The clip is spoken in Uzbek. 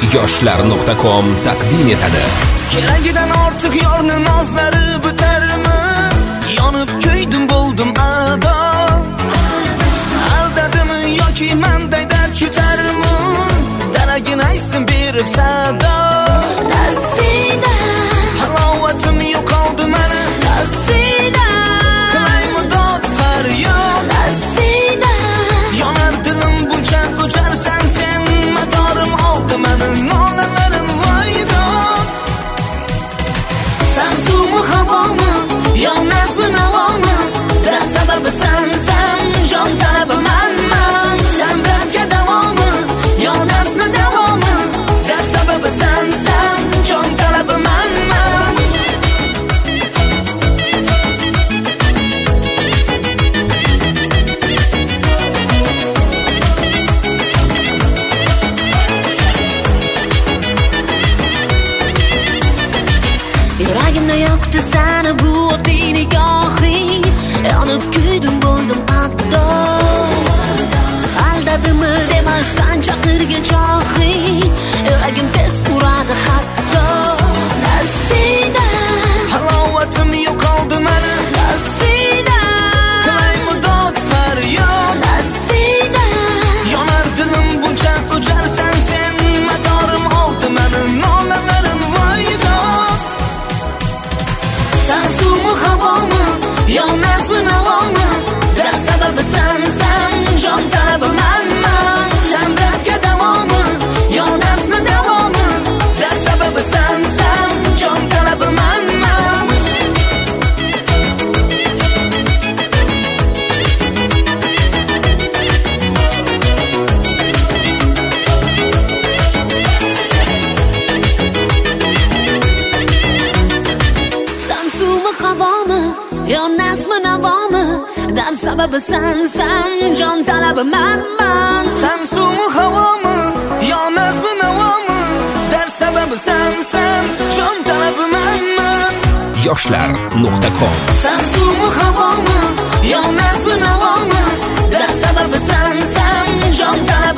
yoshlar.com taqdim etadi. Keragidan ortiq yorni nozlari bitarmi? Yonib kuydim bo'ldim ado. Aldadimi yoki menday dard kutarmi? Daragin aysin berib sado. Dastida halovatim yo'qoldi meni. Dastida qilaymi dod faryod. Dastida yonar dilim buncha o'charsan sen. Madorim oldi meni nolalarim voydo. Sen suvmi havomi yo nazmi navomi? Dard sababi sensan, jon talabi manman. Sen dardga davomi yo nazmi davomi? Dard sababi sensan, jon talabi manman. Yuragimni yoqdi seni bu oddiy nigohing. Yonib kuydim bo'ldim hatto. Aldadimi demasan chaqirgin chohing. Yuragim tez uradi hatto. Dastida halovatim yo'qoldi meni. Dastida qilaymi dod faryod. Dastida yonar dilim buncha o'charsan sen. Madorim oldi meni nolalarim voydo. Sen suvmi havomi yo nazmi navomi? Dard sababi sensan, jon talabi manman. Sen dardga davomi yo nazmi davomi? Dard sababi sensan, jon talabi manman. Sen suvmi havomi yo nazmi navomi? Dard sababi sensan, jon talabi manman. Sen suvmi havomi yo nazmi navomi? Dard sababi sensan, jon talabi manman. yoshlar.com Sen suvmi havomi yo nazmi navomi? Dard sababi sensan, jon talabi